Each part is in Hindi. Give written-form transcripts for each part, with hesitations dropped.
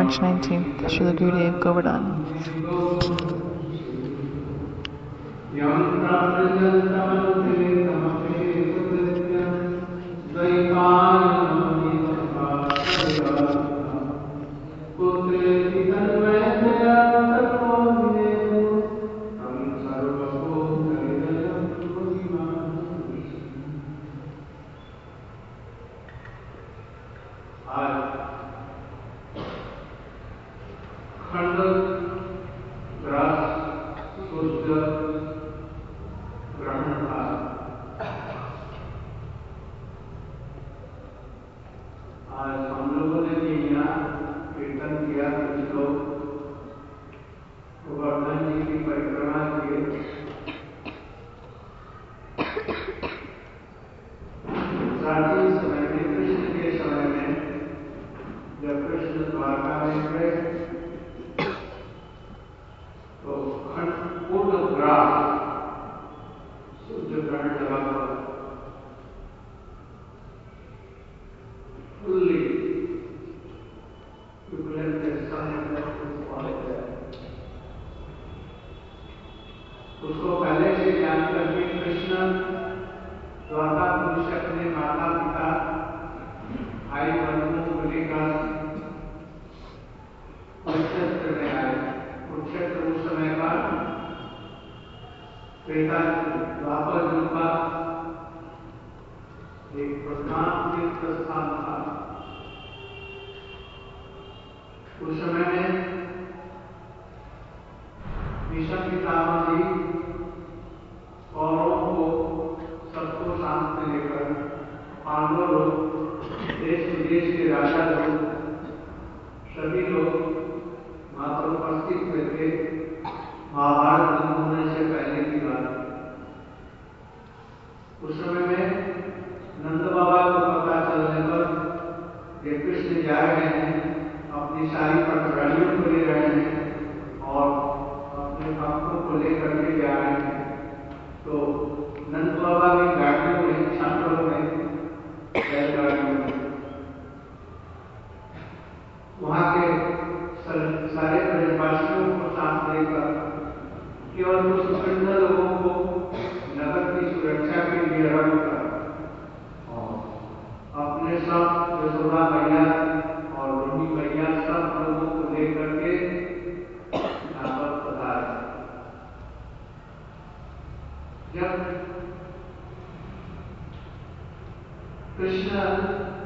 March 19th, Srila Gurudev Govardhan. उसको पहले से ज्ञान करके कृष्ण द्वारकाधीश अपने माता पिता भाई बंधुओं को लेकर कुरुक्षेत्र में आए। कुरुक्षेत्र उस समय का त्रेता द्वापर युग का एक प्रधान तीर्थ स्थान था। उस समय में भीष्म पितामह जी कौरवों को सबको साथ में लेकर पांडव लोग, देश विदेश के राजा लोग, सभी लोग वहां पर उपस्थित हुए थे। महाभारत युद्ध होने से पहले की बात। उस समय में नंद बाबा को पता चलने पर ये कृष्ण जा रहे हैं, अपनी सारी पटरानियों को ले रहे हैं और अपने भक्तों को लेकर के जा रहे हैं। तो नंद बाबा की गाड़ियों में, छात्रों में, बैलगाड़ियों में वहां के सारे ब्रजवासियों को साथ लेकर केवल कुछ प्रसिद्ध लोगों को नगर की सुरक्षा के लिए रखकर अपने सब यशोदा मैया और रोहिणी मैया सब लोगों को लेकर के यहाँ पर पधारे। जब कृष्ण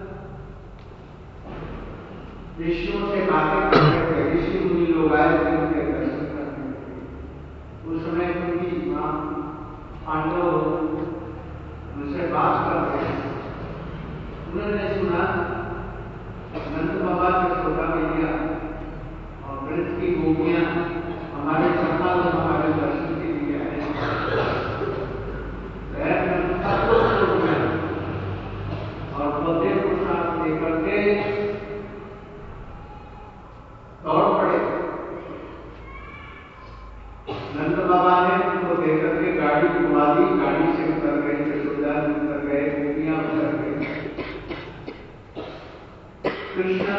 ऋषियों से बातें कर रहे थे, ऋषि मुनि लोग आए थे उनके दर्शन करने के लिए। उस समय उनकी मां पांडव उनसे बात कर रहे थे। उन्होंने सुना नंद बाबा के छोटा भैया और ब्रज की गोपियां हमारे सकाल हमारे दर्शन के लिए आए। और पौधे को साथ लेकर के दौड़ पड़े। नंद बाबा ने उनको देकर के गाड़ी घुमा दी, गाड़ी से उतर गए, यशोदा उतर गए, गोपियां उतर गई। कृष्ण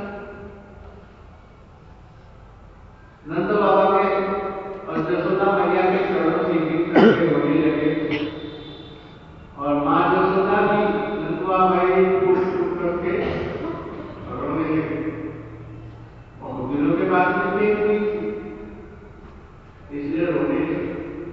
नंद बाबा के और यशोदा मैया के चरणों में गिर करके रोने लगे और मां यशोदा भी नंदवा मैया को छूट करके रोने लगे। बहुत दिनों के बाद नहीं हुई इसलिए रोने लगे।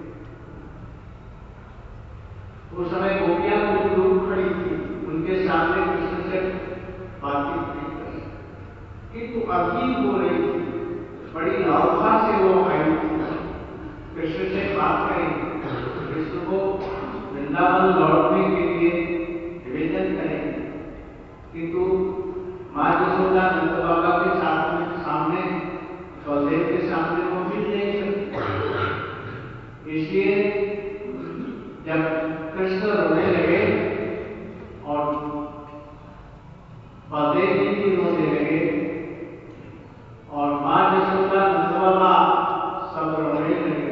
उस समय गोपियां कुछ दूर खड़ी थी, उनके सामने कृष्ण से बातचीत नहीं कर सकती, किंतु अभी हो रही थी। बड़ी लालसा से वो आई कृष्ण से बात करेंगे, कृष्ण को वृंदावन लौटने के लिए निवेदन करेंगे। किंतु मां यशोदा नंद बाबा के सामने बलदेव के सामने वो मिल नहीं सकती। इसलिए जब कृष्ण रोने लगे और बलदेव जी भी रोने लगे और मां यशोदा नंद बाबा सब रोने लगे,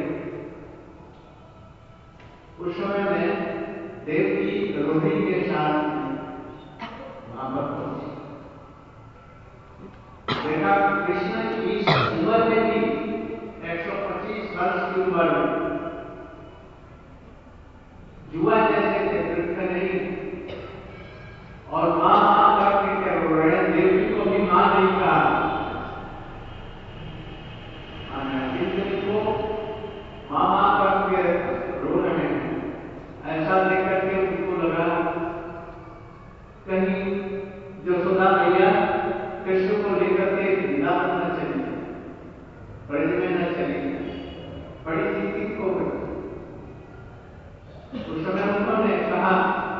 उस समय में देवकी रोहिणी के साथ वहां पर पहुंची। देखा कृष्ण इस उम्र में भी 125 वर्ष की उम्र में युवा जैसे थे, वृद्ध नहीं। और मां करके क्या रो रहे हैं, देवी को भी मां नहीं कहा, देवी को मां करके रो रहे हैं। ऐसा देखकर के उनको लगा कहीं यशोदा मैया कृष्ण को लेकर के वृंदावन न चली, ब्रज में न चली, बड़ी चिंतित हो गई। उस समय उन्होंने कहा,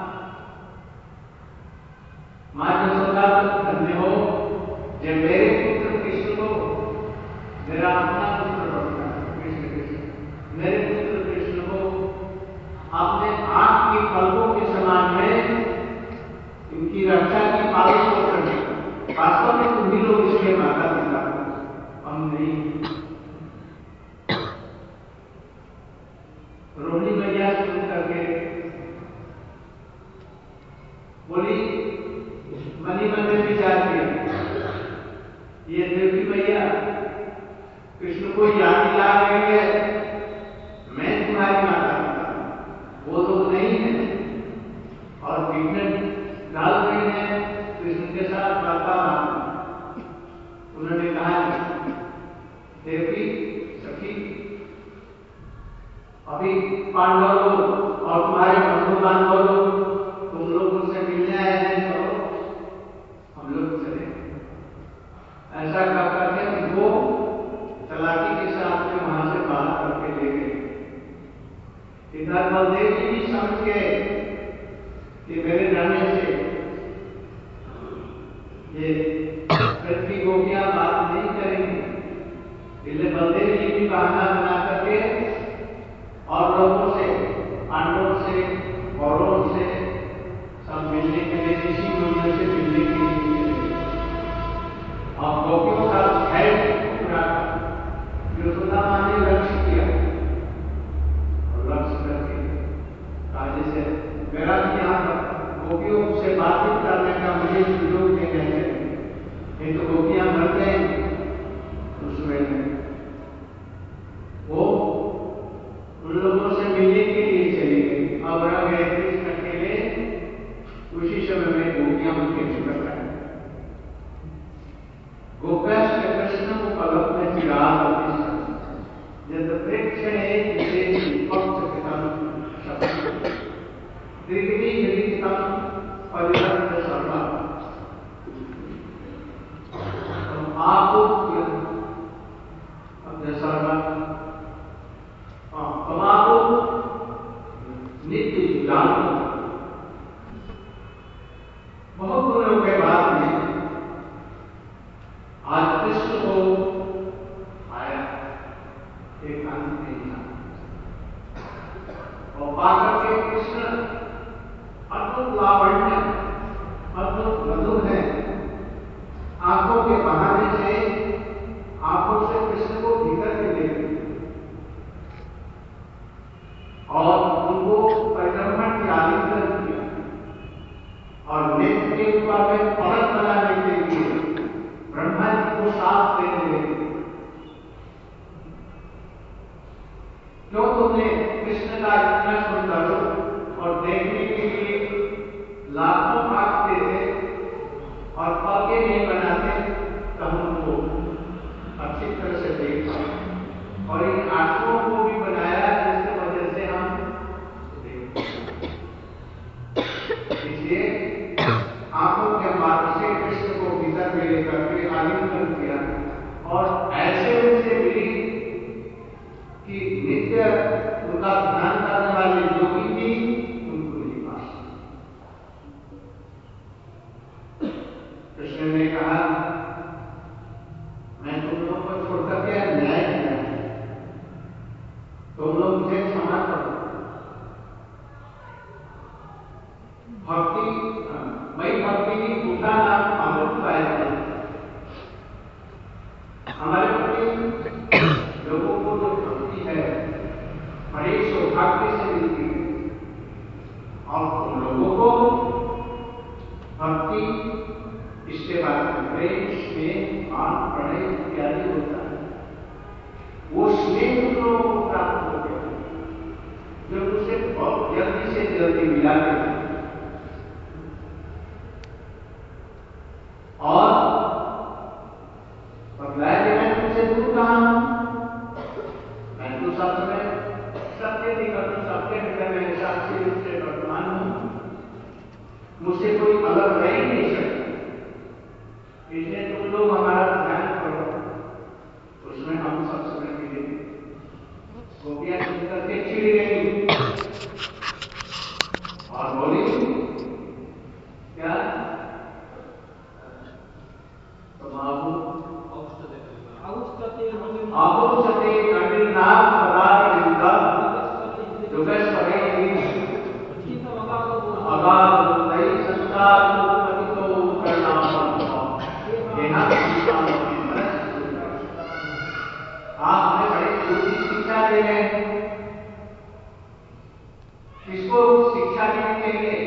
मां यशोदा धन्य हो, जो मेरे पुत्र कृष्ण को मेरा अपना पुत्र बनता है। कृष्ण मेरे पुत्र कृष्ण को आपने आंख की पलकों के समान में इनकी रक्षा की पालन को करने, वास्तव में तुम भी लोग इसके माता पिता, हम नहीं। रोहिणी मैया सुन करके बोली, मनी मन में विचार किया, ये देवी मैया कृष्ण को याद दिला रही है, मैं तुम्हारी माता पिता, वो तो नहीं है, और विघ्न डाल रही है कृष्ण के साथ वार्तालाप। उन्होंने कहा, देवी सखी, अभी पांडव लोग और तुम्हारे बंधु बांधव लोग तुम लोग उनसे मिलने आए हैं, चलो हम लोग चले। ऐसा कर करके उनको चलाकी के साथ में वहां से बाहर करके ले गए। इधर बलदेव जी भी समझ गए कि मेरे जाने से ये पृथ्वी गोपियां बात नहीं करेंगे, इसलिए बलदेव जी भी बहाना बना करके और लोगों से, पांडवों से, कौरवों से सब मिलने के लिए, ऋषि मुनियों से मिलने के लिए और गोपियों का खैर पूरा यशोदा मां ने लक्ष्य किया, और लक्ष्य करके राजे से मेरा भी यहाँ गोपियों से बातचीत करने का मुझे सुयोग देने चाहिए, नहीं तो गोपियां मर गए। उसमें वो उन लोगों से मिलने के लिए चली गई। अब रह गए कृष्ण अकेले, उसी समय में गोपियां उनके निकट आए। गोप्याश्च कृष्ण पलक में चिराग यद प्रेक्षणे पक्षकृतं शब्द त्रिगुणी निरीक्षितं परिवर्त्य सर्वा। आपको अपने सर्वा आपको नित्य ज्ञान, बहुत दिनों के बाद में आज कृष्ण को आया एक अंत इंसान, और पाकर के कृष्ण अद्भुत लावण्य, अद्भुत मधुर है। आंखों के बहाने से, आंखों से कृष्ण को भीतर के ले और उनको परिक्रमण की आलिंगन किया, और नेत्र के ऊपर में पलक बनाने के लिए ब्रह्मा जी को साथ दे दिए। क्यों तुमने कृष्ण का इतना सुंदर और देखने के लिए लाखों भागते थे और पलके नहीं बनाते, तो हम उनको अच्छी तरह से देख पाए, और इन आंखों को भी बनाया जिसकी वजह से हम देख। इसलिए आंखों के माध्यम से कृष्ण को भीतर में लेकर के आलिंगन किया, और ऐसे उनसे मिली कि नित्य उनका ध्यान करने वाले योगी भी उनको नहीं पास। कृष्ण ने कहा, मैं तुम लोगों को छोड़कर के न्याय किया, तुम लोग मुझे क्षमा करो। भक्ति मई भक्ति की पूजा नाम अमृत पाया। हमारे प्रति लोगों को जो भक्ति है बड़े सौभाग्य से मिलती है, स्नेह मान प्रणय इत्यादि होता है, वो स्नेह उन लोगों को प्राप्त हो गया जब उसे बहुत जल्दी से जल्दी मिला गया। और बतलाया कि मैं तुमसे दूर कहां हूं, मैं तो सब समय सबके निकट हूं, सबके हृदय में साक्षी रूप से वर्तमान हूं, मुझसे कोई अलग रह ही नहीं सकता। इसलिए तुम लोग हमारा ध्यान करो। उसमें हम सब समय के लिए गोपियां सुनकर के चिड़ी गई और बोली क्या आगुष्टते कण्डिनाथ पदार्थ युगस्वरे अगाध दई संसार पतितो करणाम आप हमें बड़े दूर की शिक्षा दे रहे हैं। किसको शिक्षा देने के लिए?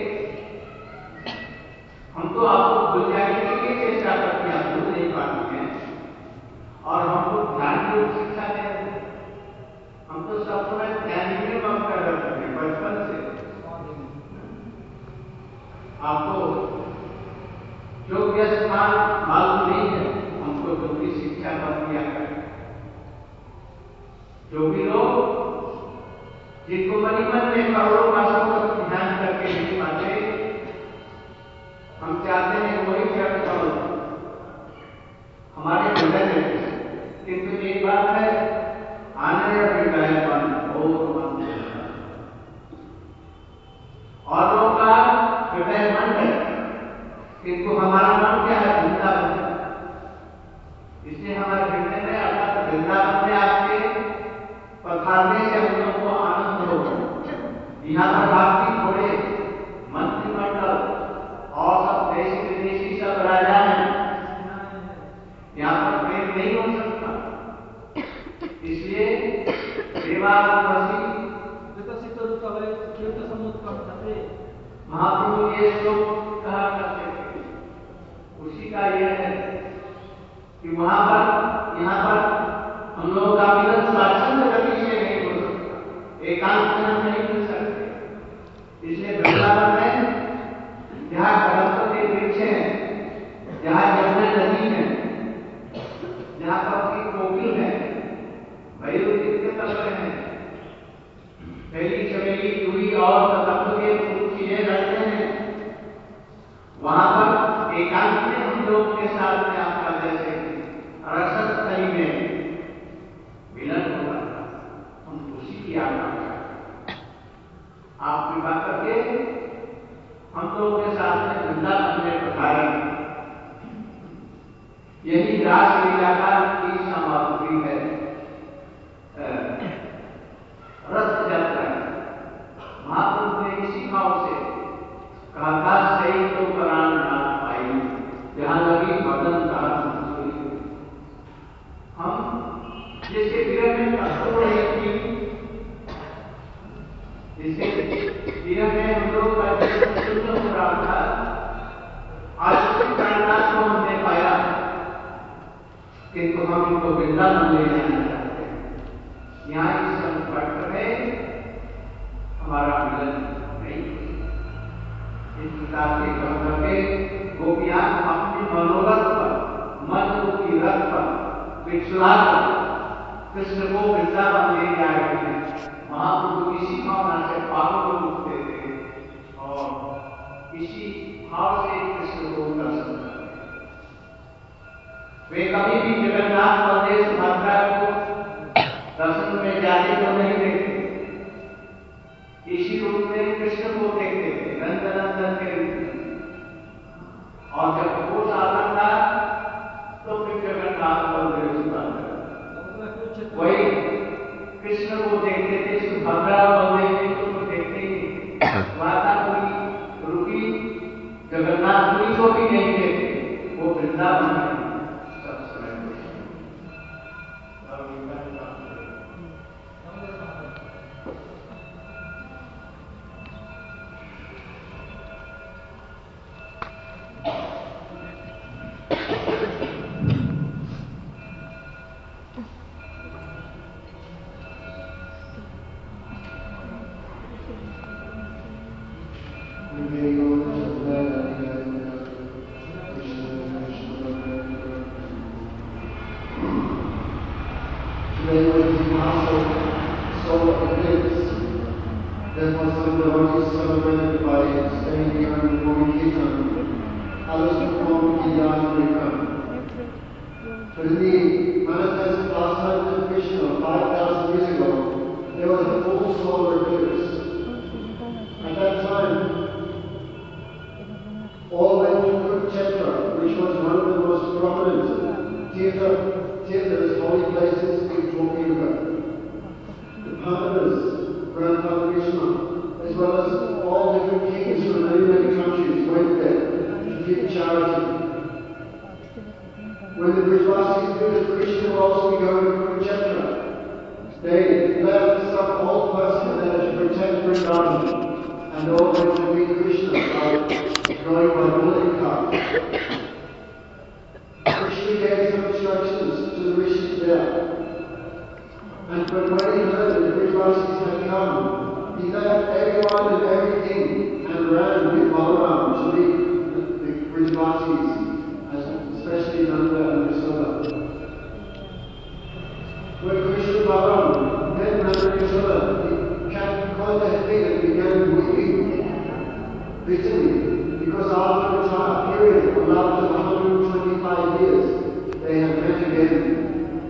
हम तो आपको भूल जाने के लिए चेष्टा करते हैं, आप भूल नहीं पाते हैं और हमको ध्यान की शिक्षा दे रहे हैं। हम तो सब समय ध्यान ही में मग्न रहते हैं बचपन से। आपको योग्य स्थान मालूम नहीं है, हमको जो भी शिक्षा मत दिया करें। जो भी लोग जिनको मन में करोड़ों भाषाओं का ध्यान करके नहीं पाते, हम चाहते हैं वही चरण करो हमारे हृदय में। किंतु एक बात है, आने हृदय मन और लोगों का हृदय मन है, किंतु हमारा मन क्या है? वृंदावन है। इसलिए हमारे हृदय में अर्थात वृंदावन में आपके पधारने से हम लोगों को आनंद होगा। यहाँ पर आपकी थोड़े मंत्रिमंडल और सब देशी विदेशी सब राजा हैं, यहाँ पर प्रेम नहीं हो सकता। इसलिए सेवा महाप्रभु ये श्लोक कहा करते थे, उसी का यह है कि वहां पर यहाँ पर हम लोगों का मिलन स्वच्छंद गति से नहीं हो सकता, एकांत में हम नहीं मिल सकते। इसलिए वृंदावन में जहाँ गणपति के वृक्ष हैं, जहाँ यमुना नदी है, जहाँ पर की कोकिल है, मयूर कितने तत्व हैं, बेली चमेली चूड़ी और तत्व के फूल चीजें रहते हैं, वहां पर एकांत में हम लोग के साथ में आपका जैसे रसद थली में मिलन होगा। हम उसी की आकांक्षा आप कृपा करके हम लोगों के साथ में वृंदावन में पधारें। यही रास लीला की सामग्री है, रथ यात्रा। महाप्रभु ने इसी भाव से कहा था, सही तो करान ना पाई जहां लगी मदन का मंसूरी। हम जैसे विरह में कष्ट हो रही थी, जैसे विरह में हम लोग का जीवन शुद्ध हो रहा था, आज उसी प्राणनाथ को हमने पाया, किंतु हम इनको वृंदावन ले जाना चाहते हैं। यहाँ इस संकट में हमारा मिलन नहीं। इस प्रकार के कह करके गोपियां अपने मनोरथ पर, मन की रथ पर विचला कृष्ण को वृंदावन ले जा रहे हैं। महाप्रभु इसी भावना से पापों को मुक्त देते और इसी भाव से कृष्ण को दर्शन करते। वे कभी भी जगन्नाथ बलदेव सुभद्रा को दर्शन में जाने को नहीं देखते, इसी रूप में कृष्ण को देखते थे, नंदनंदन के रूप में। और जब वो साधन था तो फिर जगन्नाथ बलदेव सुभद्रा वही कृष्ण को देखते थे, सुभद्रा बलदेव को देखते ही माता कोई रुकी, जगन्नाथ पुरी को भी नहीं देखते, वो वृंदावन में सब समय saw eclipse. Therefore, some devotees celebrated by staying here in Gopi Kirtan. Others performed Kirtan. But in the manifest pastimes of Krishna 5,000 years ago, there was a full solar eclipse. At that time, all went to Kurukshetra, which was one of the most prominent theatres, holy places in Gopi Yuga. The Pandavas, Grandfather Krishna, as well as all different kings from many countries went there to give charity. When the Brajvasis knew that Krishna would also be going to Kurukshetra, they left some old person there to protect Vrindavan, and all went to meet Krishna by going by bullock cart. Krishna gave some instructions to the rishis there. And when he heard that the Brajvasis had come, he left everyone and everything and ran with Balaram to meet the Brajvasis, especially Nanda and Yasoda. When Krishna and Balaram met Nanda and Yasoda, he caught their feet and began weeping bitterly, because after a time period of up to 125 years, they had met again.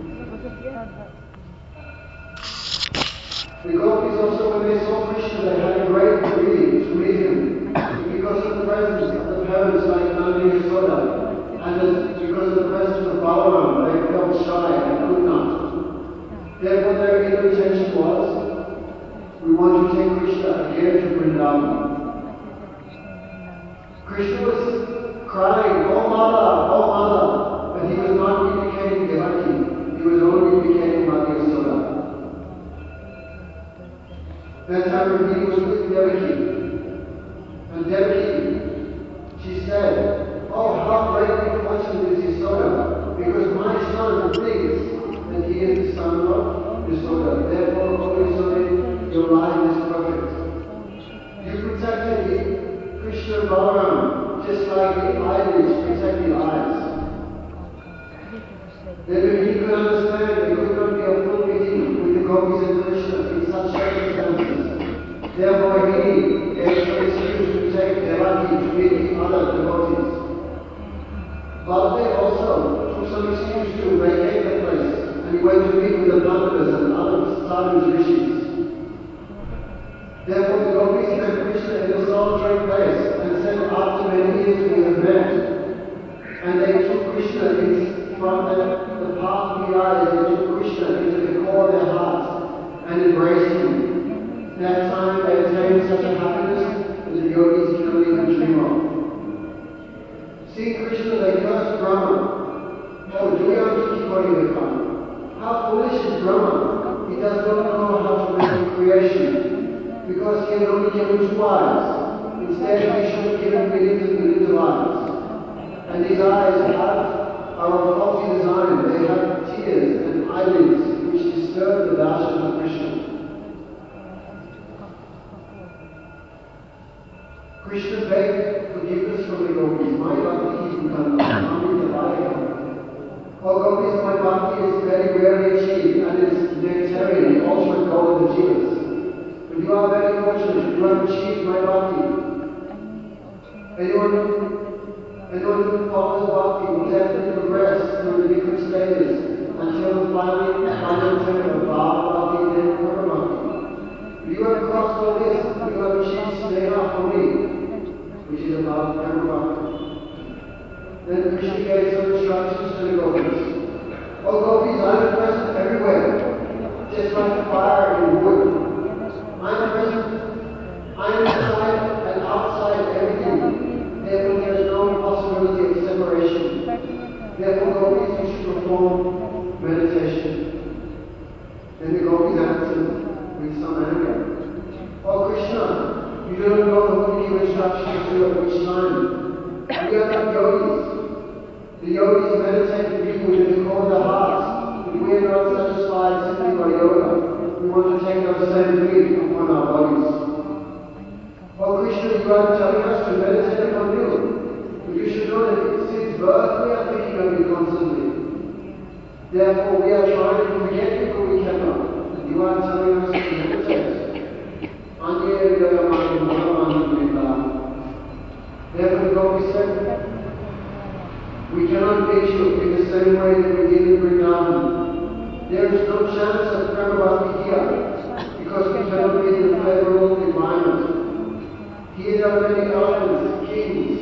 The gopis also, when they saw Krishna, they had a great greed to meet him, because of the presence of the parents like Nanda and Yasoda. And because of the presence of Balaram, they felt shy and could not. Therefore, their invitation was, we want to take Krishna again to Vrindavan. Krishna was crying, oh Mother, but he was not indicating Devaki, he was only indicating Mother Yasoda. That time when he was with Devaki, and Devaki, she said, oh, how greatly fortunate is Yasoda, because my son thinks that he is the son of Yasoda. Therefore, O Yasoda, your line is perfect. You protected Krishna and Balaram, just like the eyelids protect the eyes. Then when he could understand that he could not be a full meeting with the gopis and Krishna in such circumstances, therefore he gave some excuse to take Devaki to meet the other devotees. But they also took some excuse to vacate the place, and he went to meet with the Pandavas and other sadhus rishis. Therefore the gopis met Krishna in a solitary place and said, after many years we have met. And they took Krishna from the path of the eyes, they took Krishna into the core of their hearts and embraced him. That time they attained such a happiness that the yogis cannot even dream of. Seeing Krishna, they cursed Brahma. Oh, Juyam, how foolish is Brahma? He does not know how to make creation, because he has only given 2 eyes. Instead, he should have given millions and millions of eyes. And these eyes are of faulty design. They have tears and eyelids which disturb the darshan of Krishna. Krishna begged forgiveness from the gopis. My bhakti is oh gopis, my bhakti is very rarely achieved and is nectarian, the ultimate goal of the jivas. But you are very fortunate, you have achieved my bhakti. Anyone who follows bhakti will definitely progress through the different stages until finally attain of bhava bhakti and then pura bhakti. You have crossed all this, you have achieved sneha for me, which is about Brahma. Then Krishna gave some instructions to the gopis. Oh gopis, I am present everywhere, just like fire in wood. I am present, I am inside and outside everything. Therefore there is no possibility of separation. Therefore gopis, you should perform meditation. Then the gopis answered with some anger. Oh Krishna, you don't know who to give instructions to at which time. We are not yogis. The yogis meditate with people in the core of their hearts. But we are not satisfied simply by yoga. We want to take those same feet upon our bodies. Oh Krishna, you are telling us to meditate upon you. But you should know that since birth we are thinking of you constantly. Therefore we are trying to forget you, but we cannot. You are telling us to we said, we cannot reach you in the same way that we did in Vrindavan. There is no chance of Prabhupada here, because we cannot be in the favorable environment. Here there are many elephants, kings,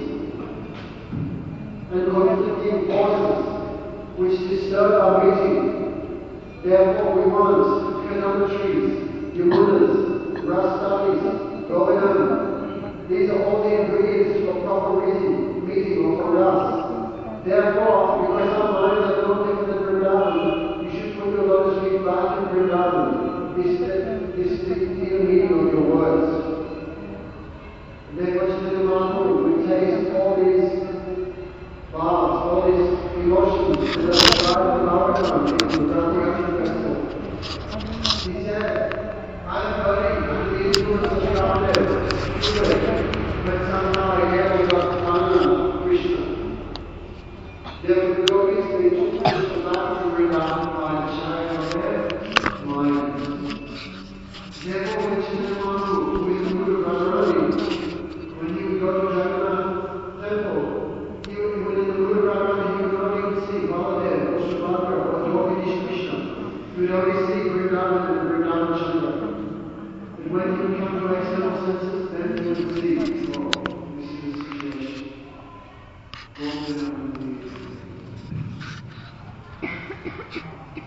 and conflicting forces which disturb our meeting. Therefore we want Kanamachis, Yamunas, Rastanis, Govardhan. These are all the ingredients for proper meeting or for us. Therefore, because our minds are not different than Vrindavan, you should put your lotus feet back in Vrindavan. This is the meaning of your words. Therefore, Chaitanya Mahaprabhu would taste all these baths, all these emotions that are described in Bhagavatam in the Rati Festival. He said, I'm burning under the influence of Shravanam, but somehow I get about Anna, Krishna. Therefore, the yogis, they took the back to Vrindavan by the shine of their mind. Therefore, when Chaitanya Mahaprabhu, who is the Guru Radharani, when he would go to Jagannath temple, when in the Guru Radharani, he would not even see Baladev or Subhadra or Yogini Krishna. He would only see Vrindavan and Vrindavan Chandra. And when he would come to external senses, then he would see, oh, this is the situation.